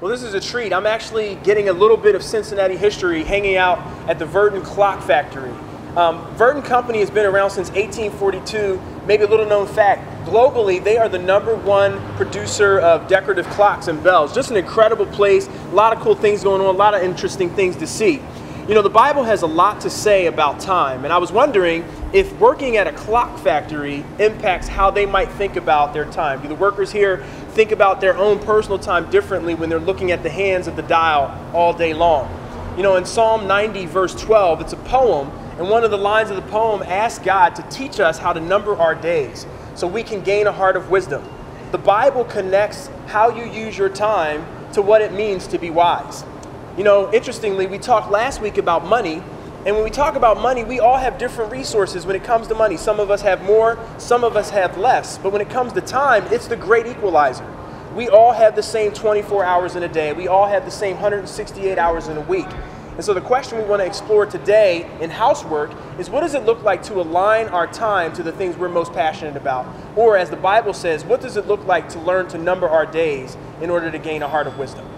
Well, this is a treat. I'm actually getting a little bit of Cincinnati history hanging out at the Verdon Clock Factory. Verdon Company has been around since 1842. Maybe a little known fact, globally, they are the #1 producer of decorative clocks and bells. Just an incredible place, a lot of cool things going on, a lot of interesting things to see. You know, the Bible has a lot to say about time, and I was wondering if working at a clock factory impacts how they might think about their time. Do the workers here think about their own personal time differently when they're looking at the hands of the dial all day long? You know, in Psalm 90, verse 12, it's a poem, and one of the lines of the poem asks God to teach us how to number our days so we can gain a heart of wisdom. The Bible connects how you use your time to what it means to be wise. You know, interestingly, we talked last week about money, and when we talk about money, we all have different resources when it comes to money. Some of us have more, some of us have less, but when it comes to time, it's the great equalizer. We all have the same 24 hours in a day. We all have the same 168 hours in a week. And so the question we want to explore today in housework is, what does it look like to align our time to the things we're most passionate about? Or as the Bible says, what does it look like to learn to number our days in order to gain a heart of wisdom?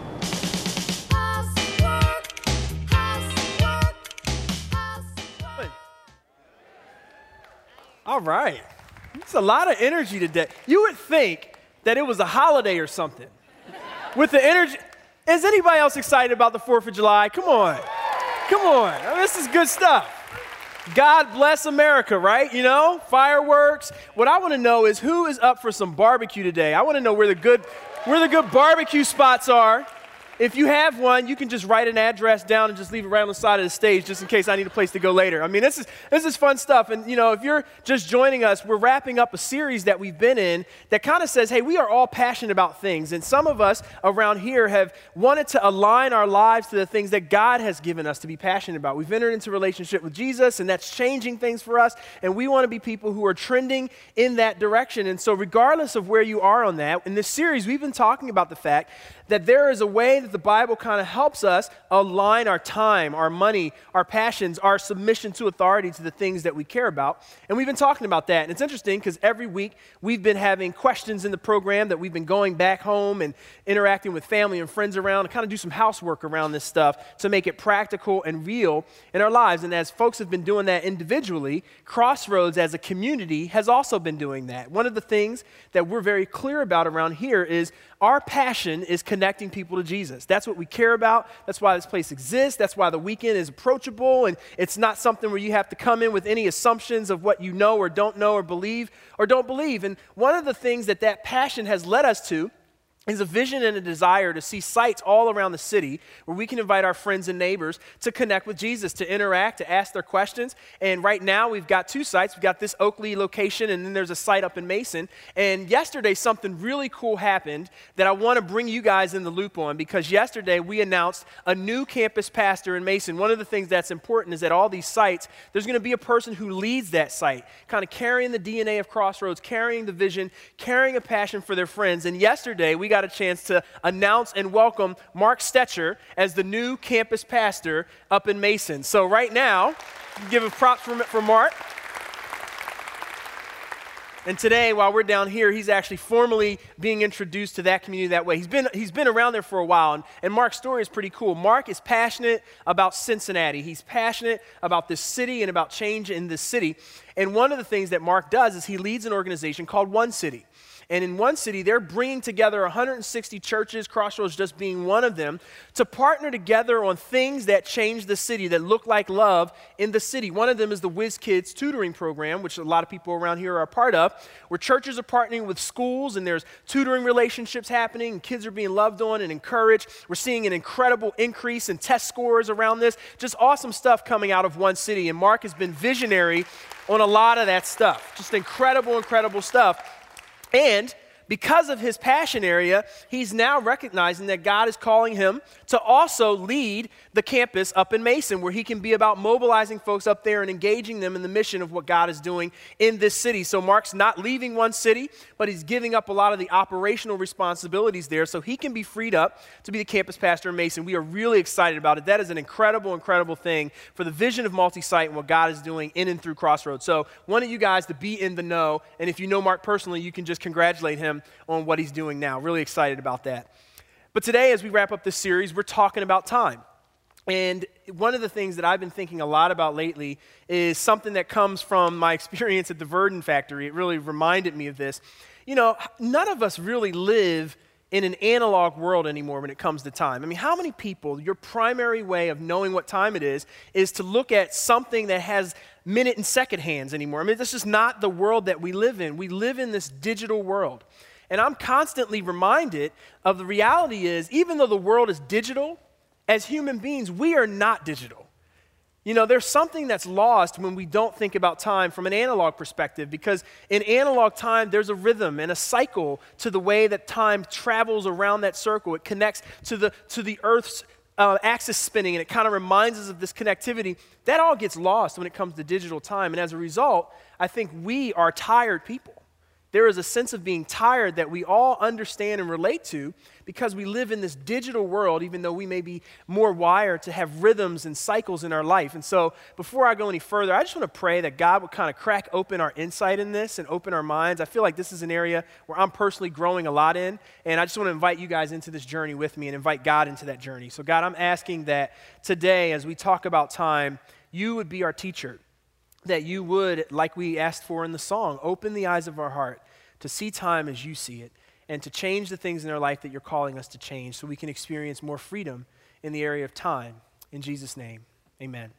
All right. It's a lot of energy today. You would think that it was a holiday or something. With the energy. Is anybody else excited about the 4th of July? Come on. Come on. I mean, this is good stuff. God bless America, right? You know, fireworks. What I want to know is who is up for some barbecue today. I want to know where the good barbecue spots are. If you have one, you can just write an address down and just leave it right on the side of the stage just in case I need a place to go later. I mean, this is fun stuff. And, you know, if you're just joining us, we're wrapping up a series that we've been in that kind of says, hey, we are all passionate about things. And some of us around here have wanted to align our lives to the things that God has given us to be passionate about. We've entered into a relationship with Jesus, and that's changing things for us. And we want to be people who are trending in that direction. And so regardless of where you are on that, in this series, we've been talking about the fact that there is a way that the Bible kind of helps us align our time, our money, our passions, our submission to authority to the things that we care about. And we've been talking about that. And it's interesting because every week we've been having questions in the program that we've been going back home and interacting with family and friends around to kind of do some housework around this stuff to make it practical and real in our lives. And as folks have been doing that individually, Crossroads as a community has also been doing that. One of the things that we're very clear about around here is our passion is connecting people to Jesus. That's what we care about. That's why this place exists. That's why the weekend is approachable, and it's not something where you have to come in with any assumptions of what you know or don't believe or don't believe. And one of the things that passion has led us to is a vision and a desire to see sites all around the city where we can invite our friends and neighbors to connect with Jesus, to interact, to ask their questions. And right now we've got 2 sites. We've got this Oakley location, and then there's a site up in Mason. And yesterday something really cool happened that I want to bring you guys in the loop on, because yesterday we announced a new campus pastor in Mason. One of the things that's important is that all these sites, there's going to be a person who leads that site, kind of carrying the DNA of Crossroads, carrying the vision, carrying a passion for their friends. And yesterday we got a chance to announce and welcome Mark Stetcher as the new campus pastor up in Mason. So right now, give a props for Mark. And today, while we're down here, he's actually formally being introduced to that community that way. He's been around there for a while, and Mark's story is pretty cool. Mark is passionate about Cincinnati. He's passionate about this city and about change in this city. And one of the things that Mark does is he leads an organization called One City. And in One City, they're bringing together 160 churches, Crossroads just being one of them, to partner together on things that change the city, that look like love in the city. One of them is the Whiz Kids tutoring program, which a lot of people around here are a part of, where churches are partnering with schools, and there's tutoring relationships happening, and kids are being loved on and encouraged. We're seeing an incredible increase in test scores around this. Just awesome stuff coming out of One City, and Mark has been visionary on a lot of that stuff. Just incredible stuff. And because of his passion area, he's now recognizing that God is calling him to also lead the campus up in Mason, where he can be about mobilizing folks up there and engaging them in the mission of what God is doing in this city. So Mark's not leaving One City, but he's giving up a lot of the operational responsibilities there so he can be freed up to be the campus pastor in Mason. We are really excited about it. That is an incredible thing for the vision of Multi-Site and what God is doing in and through Crossroads. So wanted you guys to be in the know, and if you know Mark personally, you can just congratulate him on what he's doing now. Really excited about that. But today, as we wrap up this series, we're talking about time. And one of the things that I've been thinking a lot about lately is something that comes from my experience at the Verdon factory. It really reminded me of this. You know, none of us really live in an analog world anymore when it comes to time. I mean, how many people, your primary way of knowing what time it is to look at something that has minute and second hands anymore? I mean, this is not the world that we live in. We live in this digital world. And I'm constantly reminded of the reality is, even though the world is digital, as human beings, we are not digital. You know, there's something that's lost when we don't think about time from an analog perspective, because in analog time, there's a rhythm and a cycle to the way that time travels around that circle. It connects to the Earth's axis spinning, and it kind of reminds us of this connectivity. That all gets lost when it comes to digital time, and as a result, I think we are tired people. There is a sense of being tired that we all understand and relate to because we live in this digital world, even though we may be more wired to have rhythms and cycles in our life. And so before I go any further, I just want to pray that God would kind of crack open our insight in this and open our minds. I feel like this is an area where I'm personally growing a lot in, and I just want to invite you guys into this journey with me and invite God into that journey. So God, I'm asking that today, as we talk about time, you would be our teacher. That you would, like we asked for in the song, open the eyes of our heart to see time as you see it and to change the things in our life that you're calling us to change so we can experience more freedom in the area of time. In Jesus' name, amen.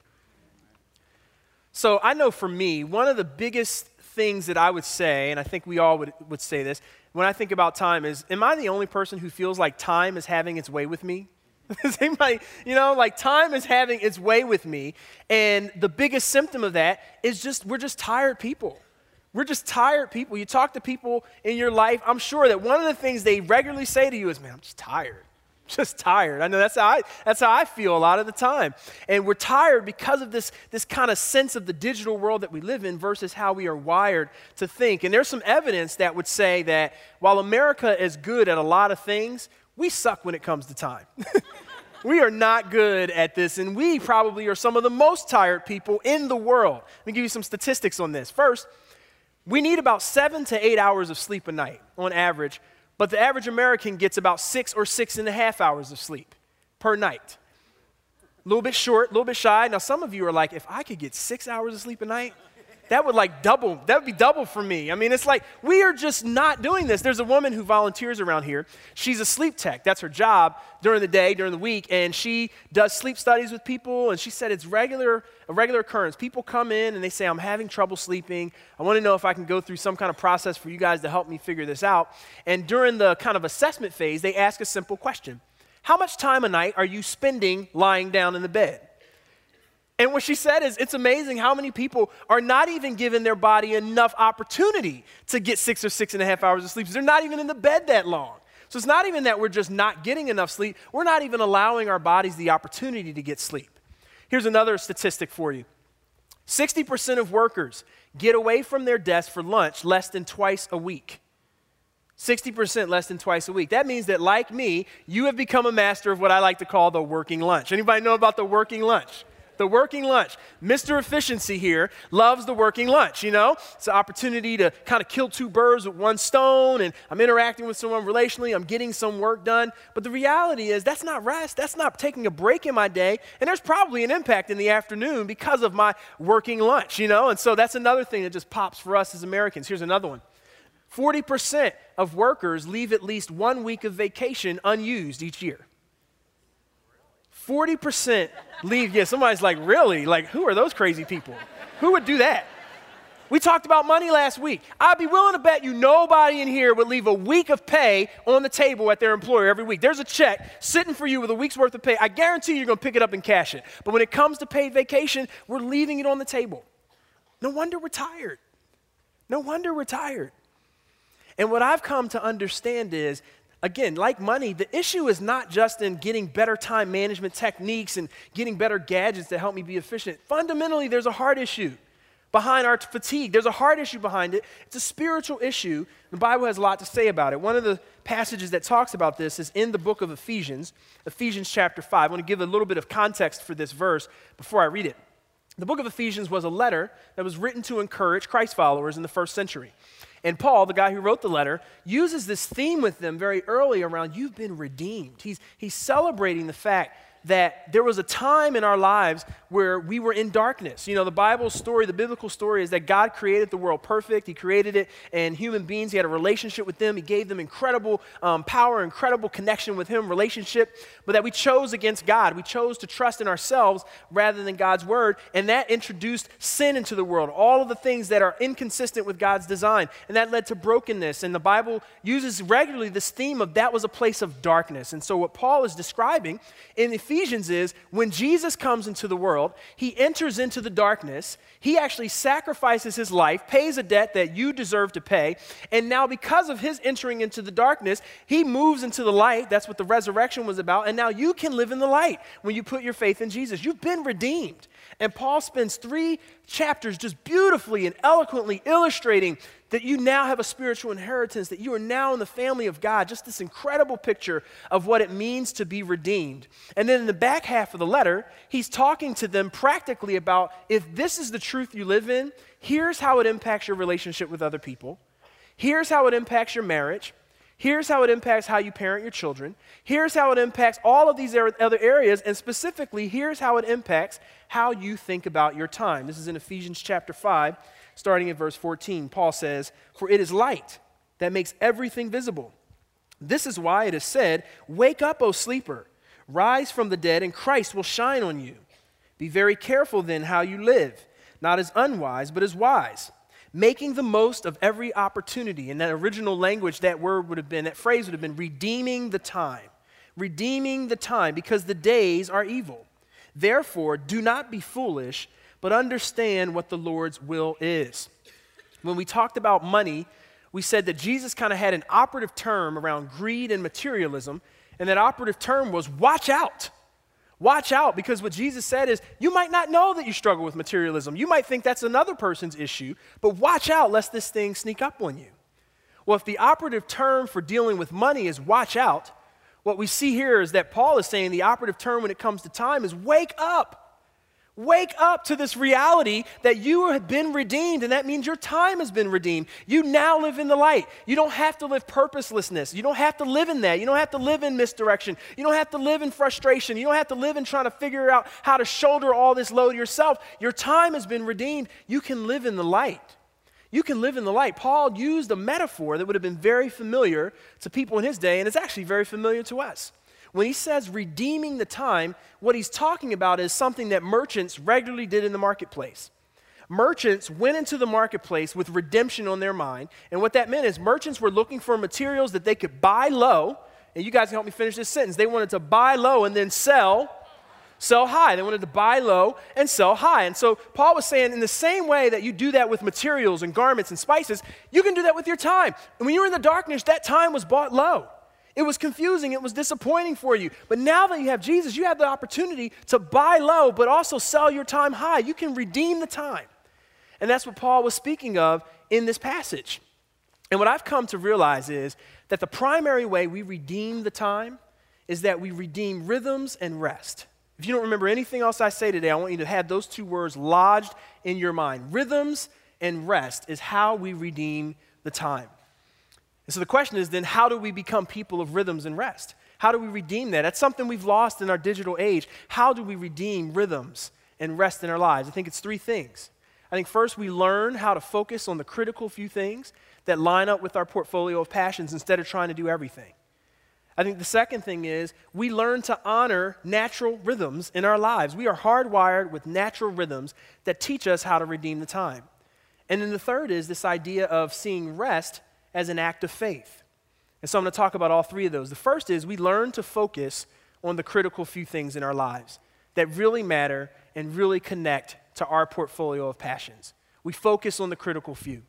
So I know for me, one of the biggest things that I would say, and I think we all would say this, when I think about time is, am I the only person who feels like time is having its way with me? Does anybody, like time is having its way with me, and the biggest symptom of that is we're just tired people. We're just tired people. You talk to people in your life, I'm sure that one of the things they regularly say to you is, man, I'm just tired. Just tired. I know that's how I feel a lot of the time. And we're tired because of this kind of sense of the digital world that we live in versus how we are wired to think. And there's some evidence that would say that while America is good at a lot of things, we suck when it comes to time. We are not good at this, and we probably are some of the most tired people in the world. Let me give you some statistics on this. First, we need about 7 to 8 hours of sleep a night on average, but the average American gets about 6 or 6.5 hours of sleep per night. A little bit short, a little bit shy. Now, some of you are like, if I could get 6 hours of sleep a night, that would be double for me. I mean, it's like, we are just not doing this. There's a woman who volunteers around here. She's a sleep tech. That's her job during the day, during the week, and she does sleep studies with people, and she said it's a regular occurrence. People come in and they say, I'm having trouble sleeping. I want to know if I can go through some kind of process for you guys to help me figure this out. And during the kind of assessment phase, they ask a simple question. How much time a night are you spending lying down in the bed? And what she said is, it's amazing how many people are not even giving their body enough opportunity to get 6 or 6.5 hours of sleep. They're not even in the bed that long. So it's not even that we're just not getting enough sleep. We're not even allowing our bodies the opportunity to get sleep. Here's another statistic for you. 60% of workers get away from their desk for lunch less than twice a week. 60% less than twice a week. That means that, like me, you have become a master of what I like to call the working lunch. Anybody know about the working lunch? The working lunch. Mr. Efficiency here loves the working lunch, It's an opportunity to kind of kill two birds with one stone, and I'm interacting with someone relationally, I'm getting some work done. But the reality is that's not rest. That's not taking a break in my day, and there's probably an impact in the afternoon because of my working lunch, And so that's another thing that just pops for us as Americans. Here's another one. 40% of workers leave at least 1 week of vacation unused each year. 40% leave. Yeah, somebody's like, really? Like, who are those crazy people? Who would do that? We talked about money last week. I'd be willing to bet you nobody in here would leave a week of pay on the table at their employer every week. There's a check sitting for you with a week's worth of pay. I guarantee you're going to pick it up and cash it. But when it comes to paid vacation, we're leaving it on the table. No wonder we're tired. No wonder we're tired. And what I've come to understand is, again, like money, the issue is not just in getting better time management techniques and getting better gadgets to help me be efficient. Fundamentally, there's a heart issue behind our fatigue. There's a heart issue behind it. It's a spiritual issue. The Bible has a lot to say about it. One of the passages that talks about this is in the book of Ephesians, Ephesians chapter 5. I want to give a little bit of context for this verse before I read it. The book of Ephesians was a letter that was written to encourage Christ followers in the first century. And Paul, the guy who wrote the letter, uses this theme with them very early around you've been redeemed. He's celebrating the fact that there was a time in our lives where we were in darkness. You know, the Bible story, the biblical story is that God created the world perfect. He created it and human beings. He had a relationship with them. He gave them incredible power, incredible connection with him, relationship, but that we chose against God. We chose to trust in ourselves rather than God's word, and that introduced sin into the world, all of the things that are inconsistent with God's design, and that led to brokenness. And the Bible uses regularly this theme of that was a place of darkness. And so what Paul is describing in Ephesians is when Jesus comes into the world, he enters into the darkness, he actually sacrifices his life, pays a debt that you deserve to pay, and now because of his entering into the darkness, he moves into the light. That's what the resurrection was about, and now you can live in the light when you put your faith in Jesus. You've been redeemed. And Paul spends 3 chapters just beautifully and eloquently illustrating that you now have a spiritual inheritance, that you are now in the family of God, just this incredible picture of what it means to be redeemed. And then in the back half of the letter, he's talking to them practically about if this is the truth you live in, here's how it impacts your relationship with other people. Here's how it impacts your marriage. Here's how it impacts how you parent your children. Here's how it impacts all of these other areas, and specifically, here's how it impacts how you think about your time. This is in Ephesians chapter 5, starting at verse 14. Paul says, "For it is light that makes everything visible. This is why it is said, 'Wake up, O sleeper, rise from the dead, and Christ will shine on you.' Be very careful then how you live, not as unwise, but as wise, making the most of every opportunity." In that original language, that phrase would have been redeeming the time. Redeeming the time, because the days are evil. Therefore, do not be foolish, but understand what the Lord's will is. When we talked about money, we said that Jesus kind of had an operative term around greed and materialism, and that operative term was watch out. Watch out, because what Jesus said is, you might not know that you struggle with materialism. You might think that's another person's issue, but watch out lest this thing sneak up on you. Well, if the operative term for dealing with money is watch out, what we see here is that Paul is saying the operative term when it comes to time is wake up. Wake up to this reality that you have been redeemed, and that means your time has been redeemed. You now live in the light. You don't have to live purposelessness. You don't have to live in that. You don't have to live in misdirection. You don't have to live in frustration. You don't have to live in trying to figure out how to shoulder all this load yourself. Your time has been redeemed. You can live in the light. You can live in the light. Paul used a metaphor that would have been very familiar to people in his day, and it's actually very familiar to us. When he says redeeming the time, what he's talking about is something that merchants regularly did in the marketplace. Merchants went into the marketplace with redemption on their mind, and what that meant is merchants were looking for materials that they could buy low, and you guys can help me finish this sentence. They wanted to buy low and then sell high. They wanted to buy low and sell high. And so Paul was saying in the same way that you do that with materials and garments and spices, you can do that with your time. And when you were in the darkness, that time was bought low. It was confusing. It was disappointing for you. But now that you have Jesus, you have the opportunity to buy low, but also sell your time high. You can redeem the time. And that's what Paul was speaking of in this passage. And what I've come to realize is that the primary way we redeem the time is that we redeem rhythms and rest. If you don't remember anything else I say today, I want you to have those 2 words lodged in your mind. Rhythms and rest is how we redeem the time. And so the question is then, how do we become people of rhythms and rest? How do we redeem that? That's something we've lost in our digital age. How do we redeem rhythms and rest in our lives? I think it's 3 things. I think first we learn how to focus on the critical few things that line up with our portfolio of passions instead of trying to do everything. I think the second thing is we learn to honor natural rhythms in our lives. We are hardwired with natural rhythms that teach us how to redeem the time. And then the third is this idea of seeing rest as an act of faith. And so I'm going to talk about all 3 of those. The first is we learn to focus on the critical few things in our lives that really matter and really connect to our portfolio of passions. We focus on the critical few.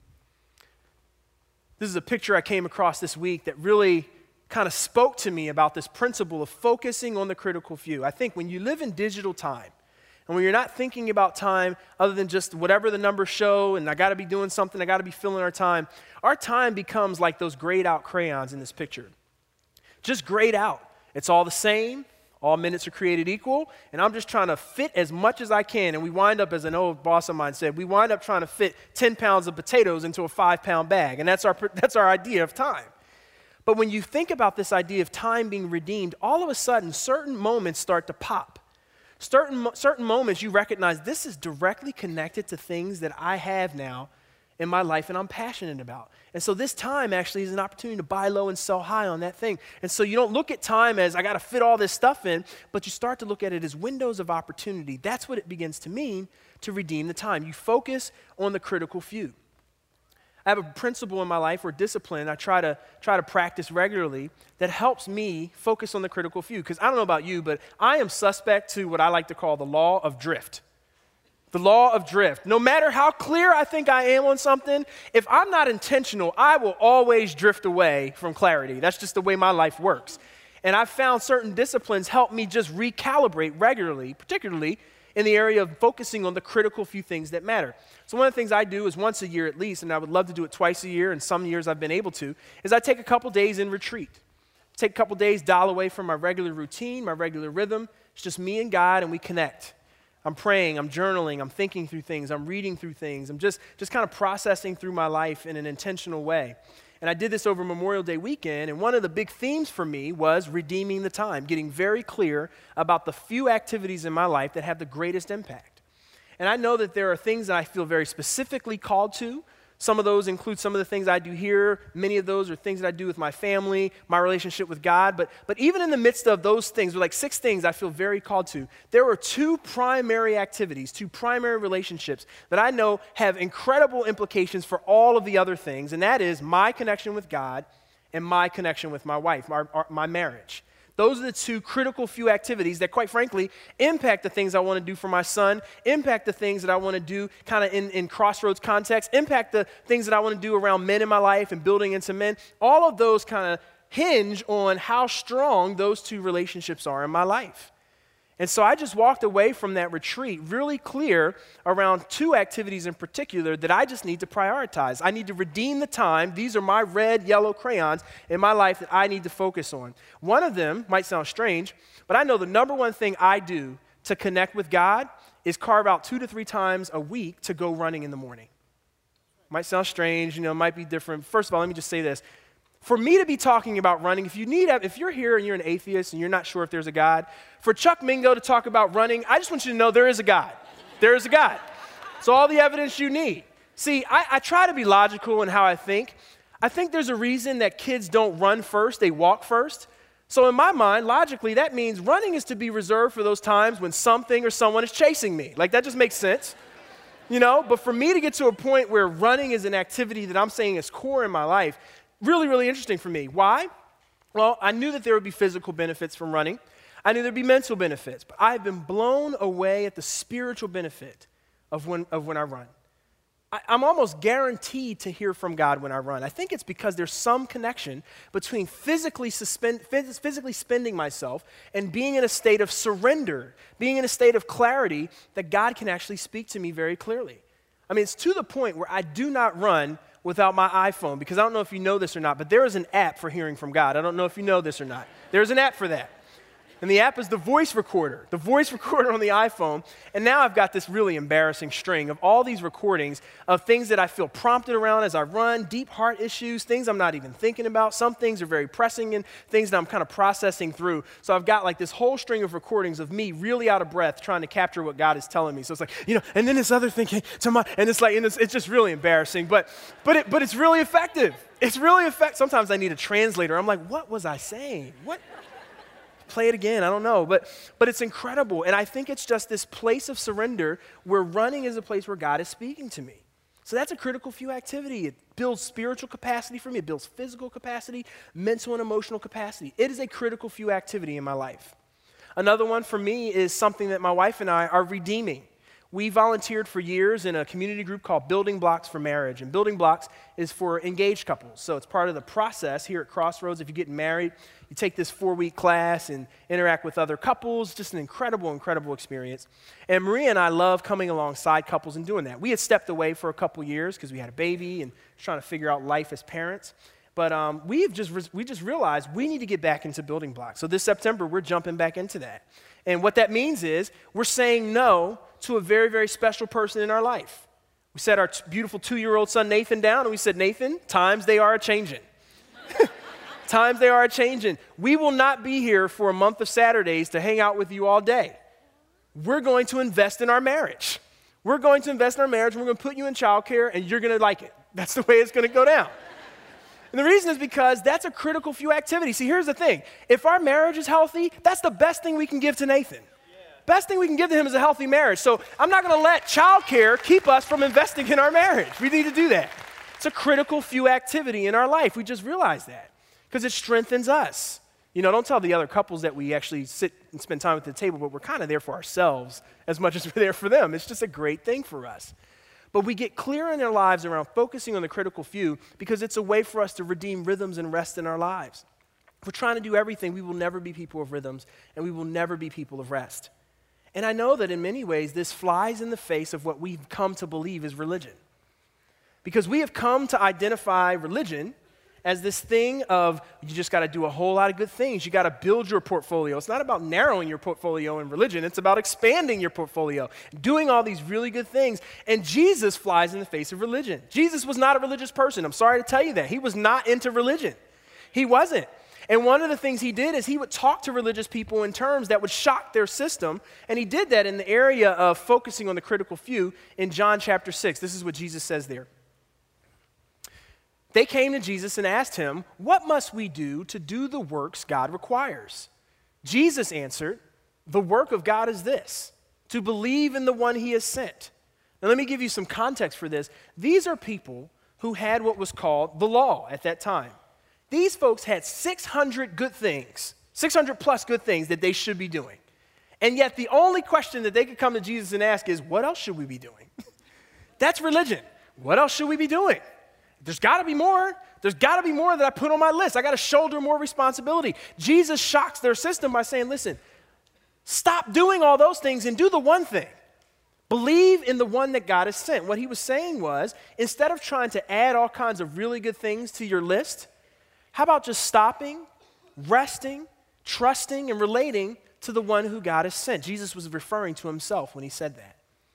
This is a picture I came across this week that really kind of spoke to me about this principle of focusing on the critical few. I think when you live in digital time, and when you're not thinking about time other than just whatever the numbers show, and I got to be doing something, I got to be filling our time becomes like those grayed out crayons in this picture. Just grayed out. It's all the same, All minutes are created equal, and I'm just trying to fit as much as I can. And we wind up, as an old boss of mine said, we wind up trying to fit 10 pounds of potatoes into a 5-pound bag. And that's our idea of time. But when you think about this idea of time being redeemed, all of a sudden, certain moments start to pop. Certain moments you recognize this is directly connected to things that I have now in my life and I'm passionate about. And so this time actually is an opportunity to buy low and sell high on that thing. And so you don't look at time as I got to fit all this stuff in, but you start to look at it as windows of opportunity. That's what it begins to mean to redeem the time. You focus on the critical few. I have a principle in my life or discipline I try to practice regularly that helps me focus on the critical few. Because I don't know about you, but I am suspect to what I like to call the law of drift. The law of drift. No matter how clear I think I am on something, if I'm not intentional, I will always drift away from clarity. That's just the way my life works. And I've found certain disciplines help me just recalibrate regularly, particularly in the area of focusing on the critical few things that matter. So one of the things I do is once a year at least, and I would love to do it twice a year, and some years I've been able to, is I take a couple days in retreat. Take a couple days, dial away from my regular routine, my regular rhythm. It's just me and God, and we connect. I'm praying, I'm journaling, I'm thinking through things, I'm reading through things. I'm just kind of processing through my life in an intentional way. And I did this over Memorial Day weekend, and one of the big themes for me was redeeming the time, getting very clear about the few activities in my life that have the greatest impact. And I know that there are things that I feel very specifically called to. Some of those include some of the things I do here. Many of those are things that I do with my family, my relationship with God. But even in the midst of those things, like 6 things I feel very called to, there are 2 primary activities, 2 primary relationships that I know have incredible implications for all of the other things, and that is my connection with God and my connection with my wife, my marriage. Those are the 2 critical few activities that, quite frankly, impact the things I want to do for my son, impact the things that I want to do kind of in Crossroads context, impact the things that I want to do around men in my life and building into men. All of those kind of hinge on how strong those 2 relationships are in my life. And so I just walked away from that retreat really clear around 2 activities in particular that I just need to prioritize. I need to redeem the time. These are my red, yellow crayons in my life that I need to focus on. One of them might sound strange, but I know the number one thing I do to connect with God is carve out 2 to 3 times a week to go running in the morning. Might sound strange, it might be different. First of all, let me just say this. For me to be talking about running, if you're here and you're an atheist and you're not sure if there's a God, for Chuck Mingo to talk about running, I just want you to know there is a God. There is a God. It's all the evidence you need. See, I try to be logical in how I think. I think there's a reason that kids don't run first, they walk first. So in my mind, logically, that means running is to be reserved for those times when something or someone is chasing me. Like, that just makes sense. But for me to get to a point where running is an activity that I'm saying is core in my life, really, really interesting for me. Why? Well, I knew that there would be physical benefits from running. I knew there'd be mental benefits, but I've been blown away at the spiritual benefit of when I run. I'm almost guaranteed to hear from God when I run. I think it's because there's some connection between physically spending myself and being in a state of surrender, being in a state of clarity that God can actually speak to me very clearly. I mean, it's to the point where I do not run without my iPhone, because I don't know if you know this or not, but there is an app for hearing from God. I don't know if you know this or not. There's an app for that. And the app is the voice recorder on the iPhone. And now I've got this really embarrassing string of all these recordings of things that I feel prompted around as I run, deep heart issues, things I'm not even thinking about. Some things are very pressing and things that I'm kind of processing through. So I've got like this whole string of recordings of me really out of breath trying to capture what God is telling me. So it's like, and then this other thing came to mind, and it's like, it's just really embarrassing. But it's really effective. It's really effective. Sometimes I need a translator. I'm like, what was I saying? What? Play it again, I don't know, but it's incredible. And I think it's just this place of surrender where running is a place where God is speaking to me. So that's a critical few activity. It builds spiritual capacity for me. It builds physical capacity, mental and emotional capacity. It is a critical few activity in my life. Another one for me is something that my wife and I are redeeming. We volunteered for years in a community group called Building Blocks for Marriage. And Building Blocks is for engaged couples. So it's part of the process here at Crossroads. If you're getting married, you take this 4-week class and interact with other couples. Just an incredible, incredible experience. And Maria and I love coming alongside couples and doing that. We had stepped away for a couple years because we had a baby and trying to figure out life as parents. But we just realized we need to get back into building blocks. So this September, we're jumping back into that. And what that means is we're saying no to a very, very special person in our life. We sat our beautiful 2-year-old son Nathan down, and we said, Nathan, times they are a-changing. Times they are a-changing. We will not be here for a month of Saturdays to hang out with you all day. We're going to invest in our marriage. We're going to invest in our marriage. We're going to put you in childcare, and you're going to like it. That's the way it's going to go down. And the reason is because that's a critical few activity. See, here's the thing. If our marriage is healthy, that's the best thing we can give to Nathan. Best thing we can give to him is a healthy marriage. So I'm not going to let childcare keep us from investing in our marriage. We need to do that. It's a critical few activity in our life. We just realized that because it strengthens us. You know, don't tell the other couples that we actually sit and spend time at the table, but we're kind of there for ourselves as much as we're there for them. It's just a great thing for us. But we get clear in our lives around focusing on the critical few because it's a way for us to redeem rhythms and rest in our lives. If we're trying to do everything, we will never be people of rhythms, and we will never be people of rest. And I know that in many ways, this flies in the face of what we've come to believe is religion. Because we have come to identify religion as this thing of you just got to do a whole lot of good things. You got to build your portfolio. It's not about narrowing your portfolio in religion. It's about expanding your portfolio, doing all these really good things. And Jesus flies in the face of religion. Jesus was not a religious person. I'm sorry to tell you that. He was not into religion. He wasn't. And one of the things he did is he would talk to religious people in terms that would shock their system. And he did that in the area of focusing on the critical few in John chapter 6. This is what Jesus says there. They came to Jesus and asked him, "What must we do to do the works God requires?" Jesus answered, "The work of God is this, to believe in the one he has sent." Now let me give you some context for this. These are people who had what was called the law at that time. These folks had 600 good things, 600 plus good things that they should be doing. And yet the only question that they could come to Jesus and ask is, what else should we be doing? That's religion. What else should we be doing? There's got to be more. There's got to be more that I put on my list. I got to shoulder more responsibility. Jesus shocks their system by saying, listen, stop doing all those things and do the one thing. Believe in the one that God has sent. What he was saying was, instead of trying to add all kinds of really good things to your list, how about just stopping, resting, trusting, and relating to the one who God has sent? Jesus was referring to himself when he said that.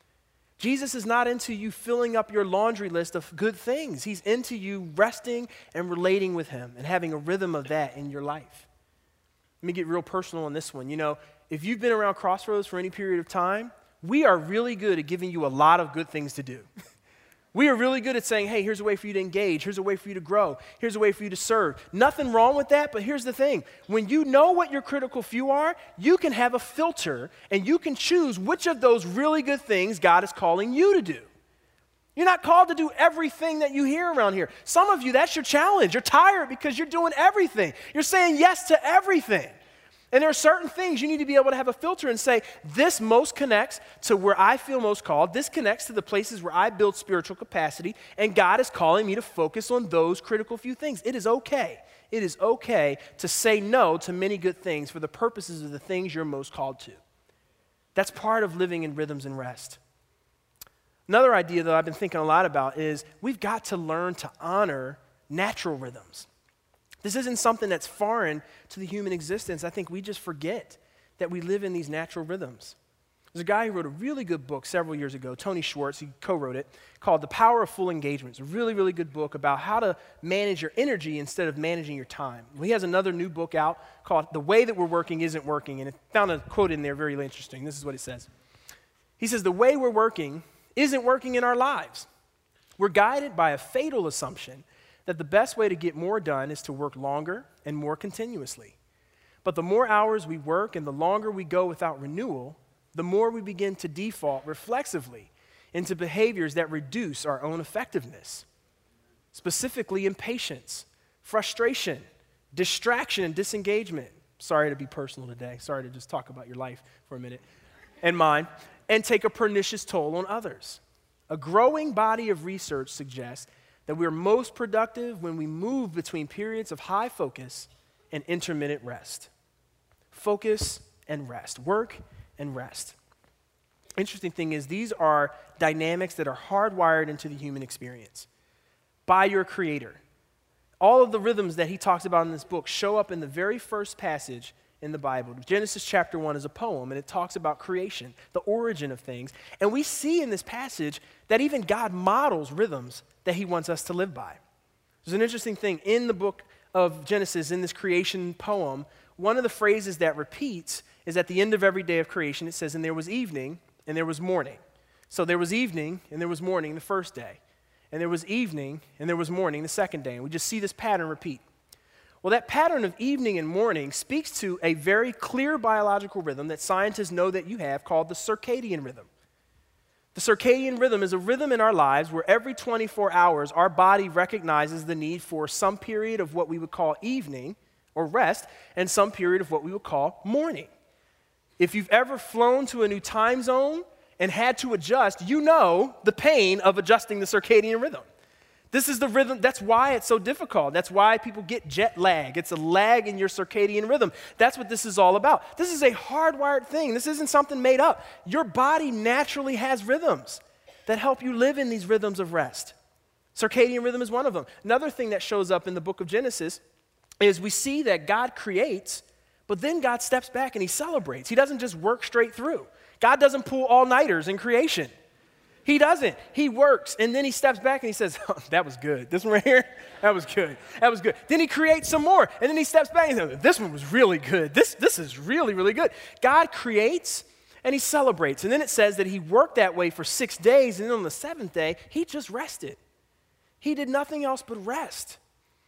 Jesus is not into you filling up your laundry list of good things. He's into you resting and relating with him and having a rhythm of that in your life. Let me get real personal on this one. You know, if you've been around Crossroads for any period of time, we are really good at giving you a lot of good things to do. We are really good at saying, hey, here's a way for you to engage. Here's a way for you to grow. Here's a way for you to serve. Nothing wrong with that, but here's the thing. When you know what your critical few are, you can have a filter and you can choose which of those really good things God is calling you to do. You're not called to do everything that you hear around here. Some of you, that's your challenge. You're tired because you're doing everything. You're saying yes to everything. And there are certain things you need to be able to have a filter and say, this most connects to where I feel most called. This connects to the places where I build spiritual capacity. And God is calling me to focus on those critical few things. It is okay. It is okay to say no to many good things for the purposes of the things you're most called to. That's part of living in rhythms and rest. Another idea that I've been thinking a lot about is we've got to learn to honor natural rhythms. This isn't something that's foreign to the human existence. I think we just forget that we live in these natural rhythms. There's a guy who wrote a really good book several years ago, Tony Schwartz, he co-wrote it, called The Power of Full Engagement. It's a really, really good book about how to manage your energy instead of managing your time. He has another new book out called The Way That We're Working Isn't Working, and I found a quote in there very interesting. This is what it says. He says, the way we're working isn't working in our lives. We're guided by a fatal assumption that the best way to get more done is to work longer and more continuously. But the more hours we work and the longer we go without renewal, the more we begin to default reflexively into behaviors that reduce our own effectiveness, specifically impatience, frustration, distraction, and disengagement. Sorry to be personal today. Sorry to just talk about your life for a minute and mine, and take a pernicious toll on others. A growing body of research suggests that we're most productive when we move between periods of high focus and intermittent rest. Focus and rest. Work and rest. Interesting thing is these are dynamics that are hardwired into the human experience by your Creator. All of the rhythms that he talks about in this book show up in the very first passage in the Bible. Genesis chapter 1 is a poem, and it talks about creation, the origin of things. And we see in this passage that even God models rhythms that he wants us to live by. There's an interesting thing in the book of Genesis, in this creation poem. One of the phrases that repeats is at the end of every day of creation, it says, and there was evening and there was morning. So there was evening and there was morning the first day. And there was evening and there was morning the second day. And we just see this pattern repeat. Well, that pattern of evening and morning speaks to a very clear biological rhythm that scientists know that you have called the circadian rhythm. The circadian rhythm is a rhythm in our lives where every 24 hours our body recognizes the need for some period of what we would call evening or rest and some period of what we would call morning. If you've ever flown to a new time zone and had to adjust, you know the pain of adjusting the circadian rhythm. This is the rhythm. That's why it's so difficult. That's why people get jet lag. It's a lag in your circadian rhythm. That's what this is all about. This is a hardwired thing. This isn't something made up. Your body naturally has rhythms that help you live in these rhythms of rest. Circadian rhythm is one of them. Another thing that shows up in the book of Genesis is we see that God creates, but then God steps back and he celebrates. He doesn't just work straight through. God doesn't pull all-nighters in creation. He doesn't. He works, and then he steps back and he says, oh, that was good. This one right here, that was good. That was good. Then he creates some more, and then he steps back and says, this one was really good. This is really, really good. God creates, and he celebrates. And then it says that he worked that way for 6 days, and then on the seventh day, he just rested. He did nothing else but rest.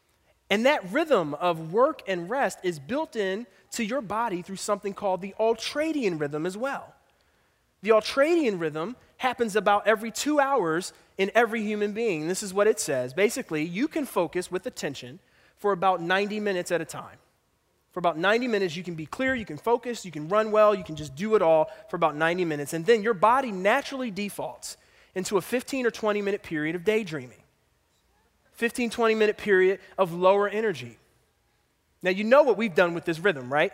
And that rhythm of work and rest is built in to your body through something called the ultradian rhythm as well. The ultradian rhythm happens about every 2 hours in every human being. This is what it says. Basically, you can focus with attention for about 90 minutes at a time. For about 90 minutes, you can be clear, you can focus, you can run well, you can just do it all for about 90 minutes. And then your body naturally defaults into a 15 or 20-minute period of daydreaming. 15, 20-minute period of lower energy. Now, you know what we've done with this rhythm, right?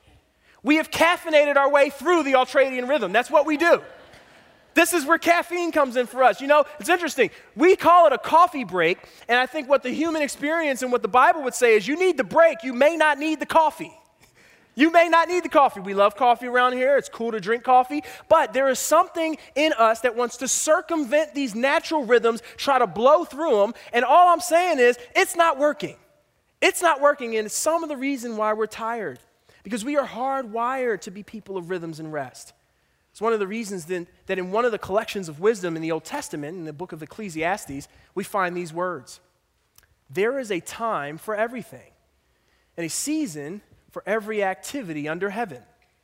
We have caffeinated our way through the ultradian rhythm. That's what we do. This is where caffeine comes in for us. You know, it's interesting. We call it a coffee break, and I think what the human experience and what the Bible would say is you need the break. You may not need the coffee. You may not need the coffee. We love coffee around here. It's cool to drink coffee. But there is something in us that wants to circumvent these natural rhythms, try to blow through them, and all I'm saying is it's not working. It's not working, and it's some of the reason why we're tired. Because we are hardwired to be people of rhythms and rest. It's one of the reasons then that in one of the collections of wisdom in the Old Testament, in the book of Ecclesiastes, we find these words. There is a time for everything, and a season for every activity under heaven.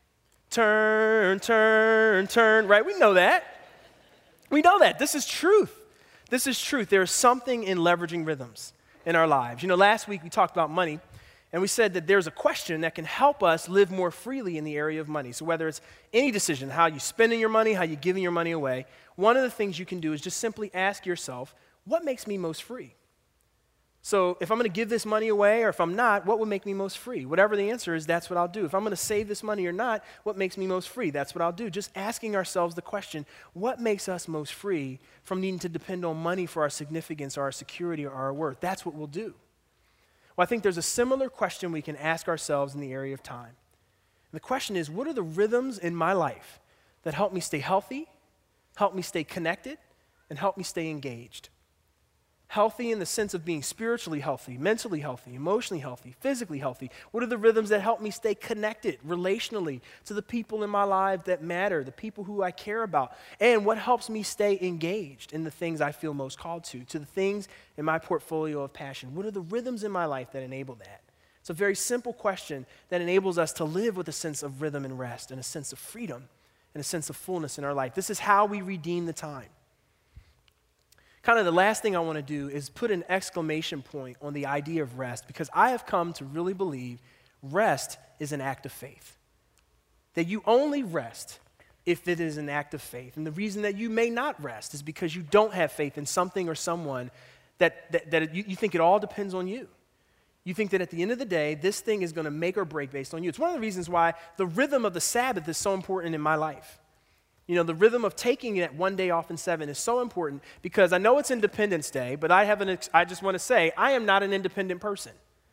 Turn, turn, turn, right? We know that. We know that. This is truth. This is truth. There is something in leveraging rhythms in our lives. You know, last week we talked about money. And we said that there's a question that can help us live more freely in the area of money. So whether it's any decision, how you spending your money, how you giving your money away, one of the things you can do is just simply ask yourself, what makes me most free? So if I'm going to give this money away or if I'm not, what would make me most free? Whatever the answer is, that's what I'll do. If I'm going to save this money or not, what makes me most free? That's what I'll do. Just asking ourselves the question, what makes us most free from needing to depend on money for our significance or our security or our worth? That's what we'll do. Well, I think there's a similar question we can ask ourselves in the area of time. And the question is, what are the rhythms in my life that help me stay healthy, help me stay connected, and help me stay engaged? Healthy in the sense of being spiritually healthy, mentally healthy, emotionally healthy, physically healthy. What are the rhythms that help me stay connected relationally to the people in my life that matter, the people who I care about? And what helps me stay engaged in the things I feel most called to the things in my portfolio of passion? What are the rhythms in my life that enable that? It's a very simple question that enables us to live with a sense of rhythm and rest and a sense of freedom and a sense of fullness in our life. This is how we redeem the time. Kind of the last thing I want to do is put an exclamation point on the idea of rest, because I have come to really believe rest is an act of faith. That you only rest if it is an act of faith. And the reason that you may not rest is because you don't have faith in something or someone that you think it all depends on you. You think that at the end of the day, this thing is going to make or break based on you. It's one of the reasons why the rhythm of the Sabbath is so important in my life. You know, the rhythm of taking it one day off in 7 is so important because I know it's Independence Day, but I just want to say I am not an independent person.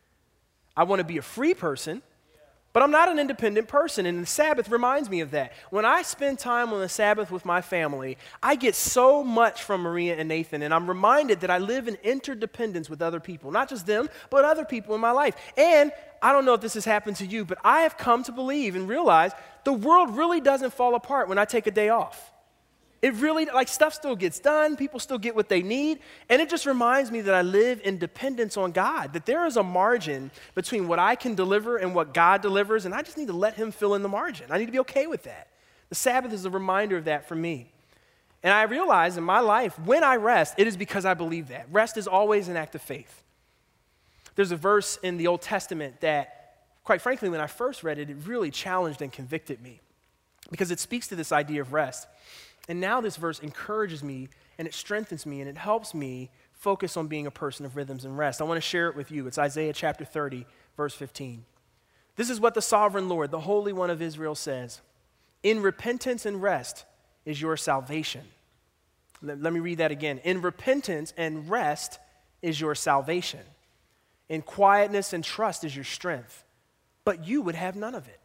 I want to be a free person, but I'm not an independent person, and the Sabbath reminds me of that. When I spend time on the Sabbath with my family, I get so much from Maria and Nathan, and I'm reminded that I live in interdependence with other people, not just them, but other people in my life. And I don't know if this has happened to you, but I have come to believe and realize the world really doesn't fall apart when I take a day off. It really, like, stuff still gets done, people still get what they need, and it just reminds me that I live in dependence on God, that there is a margin between what I can deliver and what God delivers, and I just need to let him fill in the margin. I need to be okay with that. The Sabbath is a reminder of that for me. And I realize in my life, when I rest, it is because I believe that. Rest is always an act of faith. There's a verse in the Old Testament that, quite frankly, when I first read it, it really challenged and convicted me because it speaks to this idea of rest. And now this verse encourages me, and it strengthens me, and it helps me focus on being a person of rhythms and rest. I want to share it with you. It's Isaiah chapter 30, verse 15. This is what the sovereign Lord, the Holy One of Israel, says. In repentance and rest is your salvation. Let me read that again. In repentance and rest is your salvation. In quietness and trust is your strength. But you would have none of it.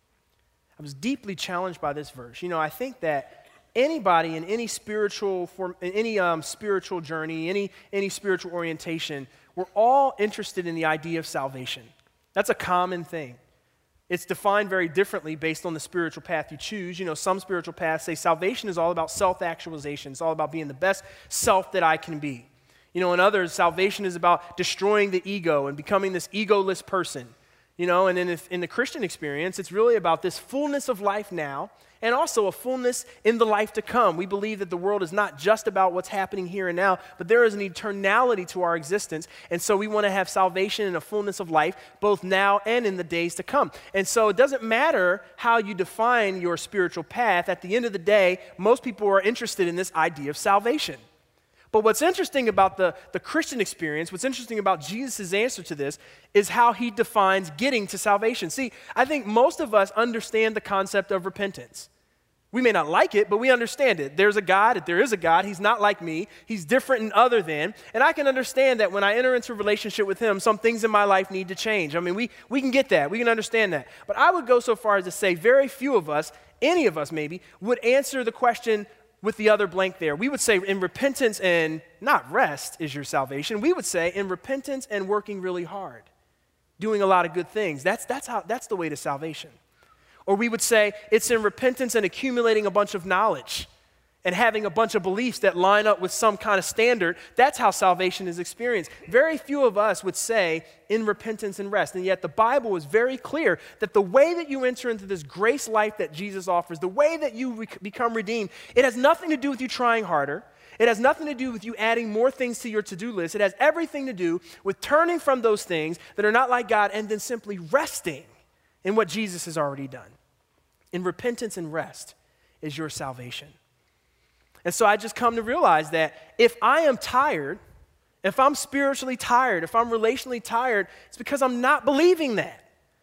I was deeply challenged by this verse. You know, I think that anybody in any spiritual spiritual journey, any spiritual orientation, we're all interested in the idea of salvation. That's a common thing. It's defined very differently based on the spiritual path you choose. You know, some spiritual paths say salvation is all about self-actualization. It's all about being the best self that I can be. You know, in others, salvation is about destroying the ego and becoming this egoless person. You know, and in the Christian experience, it's really about this fullness of life now and also a fullness in the life to come. We believe that the world is not just about what's happening here and now, but there is an eternality to our existence. And so we want to have salvation and a fullness of life both now and in the days to come. And so it doesn't matter how you define your spiritual path. At the end of the day, most people are interested in this idea of salvation. But what's interesting about the Christian experience, what's interesting about Jesus' answer to this, is how he defines getting to salvation. See, I think most of us understand the concept of repentance. We may not like it, but we understand it. There's a God, if there is a God, he's not like me, he's different and other than, and I can understand that when I enter into a relationship with him, some things in my life need to change. I mean, we can get that, we can understand that. But I would go so far as to say very few of us, any of us maybe, would answer the question with the other blank there. We would say in repentance and not rest is your salvation. We would say in repentance and working really hard, doing a lot of good things. That's the way to salvation. Or we would say it's in repentance and accumulating a bunch of knowledge and having a bunch of beliefs that line up with some kind of standard. That's how salvation is experienced. Very few of us would say in repentance and rest. And yet the Bible is very clear that the way that you enter into this grace life that Jesus offers, the way that you become redeemed, it has nothing to do with you trying harder. It has nothing to do with you adding more things to your to-do list. It has everything to do with turning from those things that are not like God and then simply resting in what Jesus has already done. In repentance and rest is your salvation. And so I just come to realize that if I am tired, if I'm spiritually tired, if I'm relationally tired, it's because I'm not believing that.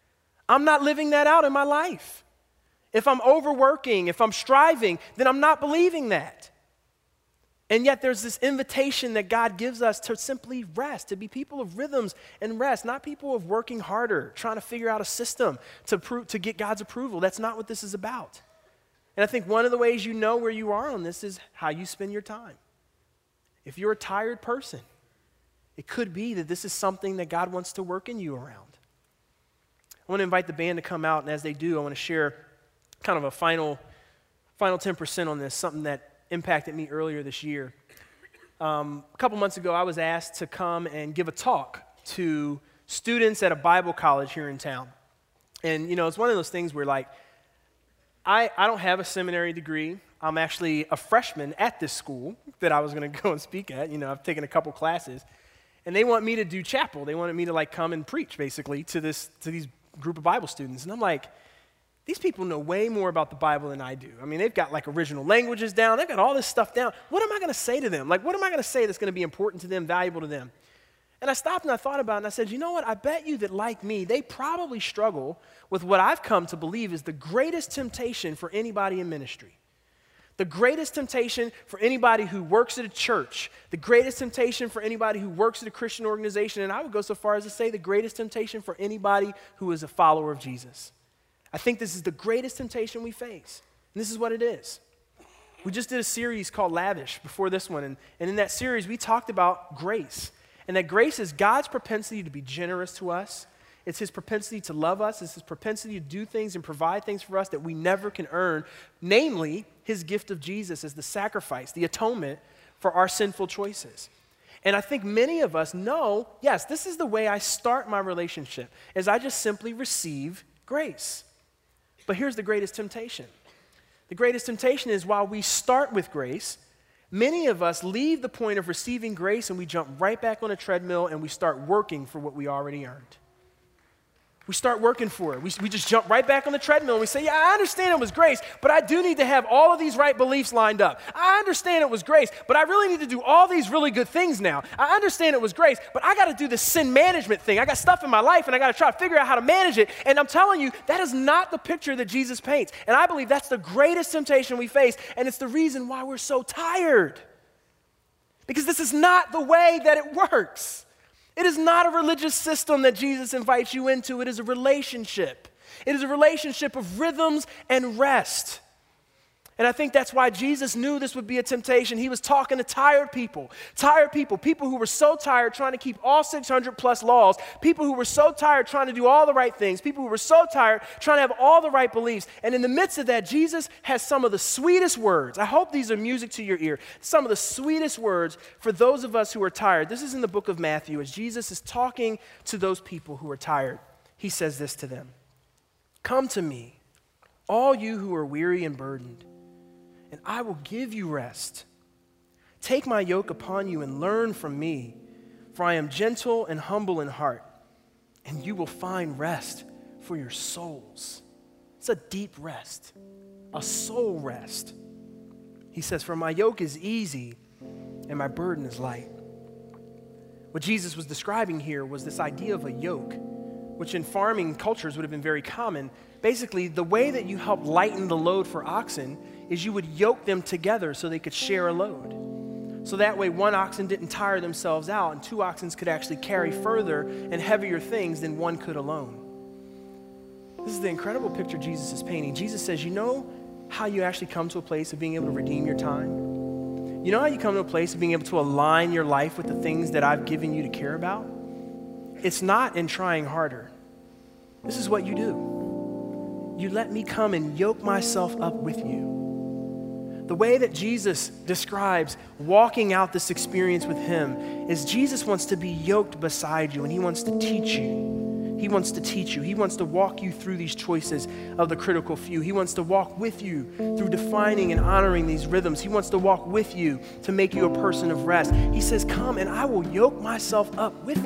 I'm not living that out in my life. If I'm overworking, if I'm striving, then I'm not believing that. And yet there's this invitation that God gives us to simply rest, to be people of rhythms and rest, not people of working harder, trying to figure out a system to get God's approval. That's not what this is about. And I think one of the ways you know where you are on this is how you spend your time. If you're a tired person, it could be that this is something that God wants to work in you around. I want to invite the band to come out, and as they do, I want to share kind of a final 10% on this, something that impacted me earlier this year. A couple months ago, I was asked to come and give a talk to students at a Bible college here in town. And, you know, it's one of those things where, like, I don't have a seminary degree. I'm actually a freshman at this school that I was going to go and speak at. You know, I've taken a couple classes. And they want me to do chapel. They wanted me to, like, come and preach, basically, to these group of Bible students. And I'm like, these people know way more about the Bible than I do. I mean, they've got, like, original languages down. They've got all this stuff down. What am I going to say to them? Like, what am I going to say that's going to be important to them, valuable to them? And I stopped and I thought about it, and I said, you know what? I bet you that, like me, they probably struggle with what I've come to believe is the greatest temptation for anybody in ministry. The greatest temptation for anybody who works at a church, the greatest temptation for anybody who works at a Christian organization, and I would go so far as to say the greatest temptation for anybody who is a follower of Jesus. I think this is the greatest temptation we face, and this is what it is. We just did a series called Lavish before this one, and in that series we talked about grace, and that grace is God's propensity to be generous to us. It's his propensity to love us. It's his propensity to do things and provide things for us that we never can earn, namely his gift of Jesus as the sacrifice, the atonement for our sinful choices. And I think many of us know, yes, this is the way I start my relationship, is I just simply receive grace. But here's the greatest temptation. The greatest temptation is while we start with grace, many of us leave the point of receiving grace and we jump right back on a treadmill and we start working for what we already earned. We start working for it. We just jump right back on the treadmill and we say, yeah, I understand it was grace, but I do need to have all of these right beliefs lined up. I understand it was grace, but I really need to do all these really good things now. I understand it was grace, but I got to do this sin management thing. I got stuff in my life and I got to try to figure out how to manage it. And I'm telling you, that is not the picture that Jesus paints. And I believe that's the greatest temptation we face, and it's the reason why we're so tired. Because this is not the way that it works. It is not a religious system that Jesus invites you into. It is a relationship. It is a relationship of rhythms and rest. And I think that's why Jesus knew this would be a temptation. He was talking to tired people who were so tired trying to keep all 600 plus laws, people who were so tired trying to do all the right things, people who were so tired trying to have all the right beliefs. And in the midst of that, Jesus has some of the sweetest words. I hope these are music to your ear. Some of the sweetest words for those of us who are tired. This is in the book of Matthew. As Jesus is talking to those people who are tired, he says this to them: "Come to me, all you who are weary and burdened, and I will give you rest. Take my yoke upon you and learn from me, for I am gentle and humble in heart, and you will find rest for your souls." It's a deep rest, a soul rest. He says, "For my yoke is easy and my burden is light." What Jesus was describing here was this idea of a yoke, which in farming cultures would have been very common. Basically, the way that you help lighten the load for oxen is you would yoke them together so they could share a load. So that way one oxen didn't tire themselves out and two oxen could actually carry further and heavier things than one could alone. This is the incredible picture Jesus is painting. Jesus says, you know how you actually come to a place of being able to redeem your time? You know how you come to a place of being able to align your life with the things that I've given you to care about? It's not in trying harder. This is what you do. You let me come and yoke myself up with you. The way that Jesus describes walking out this experience with him is Jesus wants to be yoked beside you, and he wants to teach you. He wants to teach you. He wants to walk you through these choices of the critical few. He wants to walk with you through defining and honoring these rhythms. He wants to walk with you to make you a person of rest. He says, come and I will yoke myself up with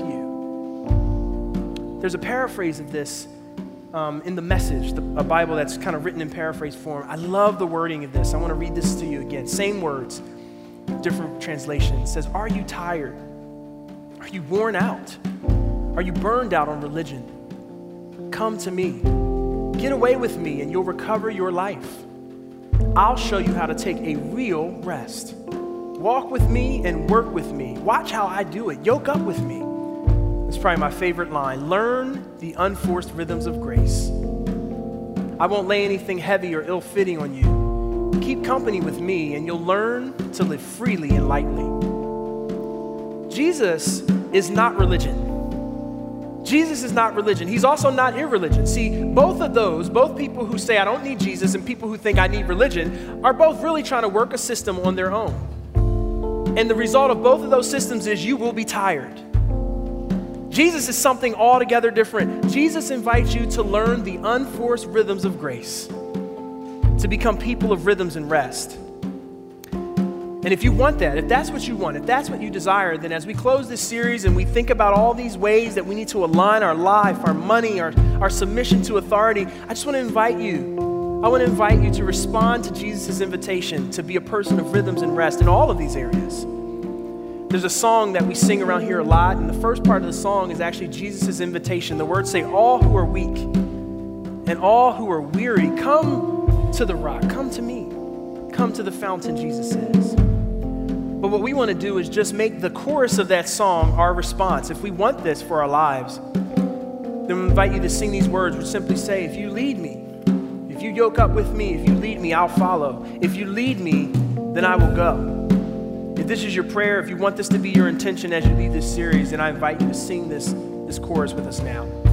you. There's a paraphrase of this in the Message, a Bible that's kind of written in paraphrase form. I love the wording of this. I want to read this to you again. Same words, different translation. It says, are you tired? Are you worn out? Are you burned out on religion? Come to me. Get away with me and you'll recover your life. I'll show you how to take a real rest. Walk with me and work with me. Watch how I do it. Yoke up with me. It's probably my favorite line. Learn the unforced rhythms of grace. I won't lay anything heavy or ill-fitting on you. Keep company with me and you'll learn to live freely and lightly. Jesus is not religion. Jesus is not religion. He's also not irreligion. See, both of those, both people who say I don't need Jesus and people who think I need religion, are both really trying to work a system on their own. And the result of both of those systems is you will be tired. Jesus is something altogether different. Jesus invites you to learn the unforced rhythms of grace, to become people of rhythms and rest. And if you want that, if that's what you want, if that's what you desire, then as we close this series and we think about all these ways that we need to align our life, our money, our submission to authority, I just want to invite you. I want to invite you to respond to Jesus' invitation to be a person of rhythms and rest in all of these areas. There's a song that we sing around here a lot, and the first part of the song is actually Jesus' invitation. The words say, all who are weak and all who are weary, come to the rock, come to me. come to the fountain, Jesus says. But what we want to do is just make the chorus of that song our response. If we want this for our lives, then we invite you to sing these words, which simply say, if you lead me, if you yoke up with me, if you lead me, I'll follow. If you lead me, then I will go. If this is your prayer, if you want this to be your intention as you lead this series, then I invite you to sing this chorus with us now.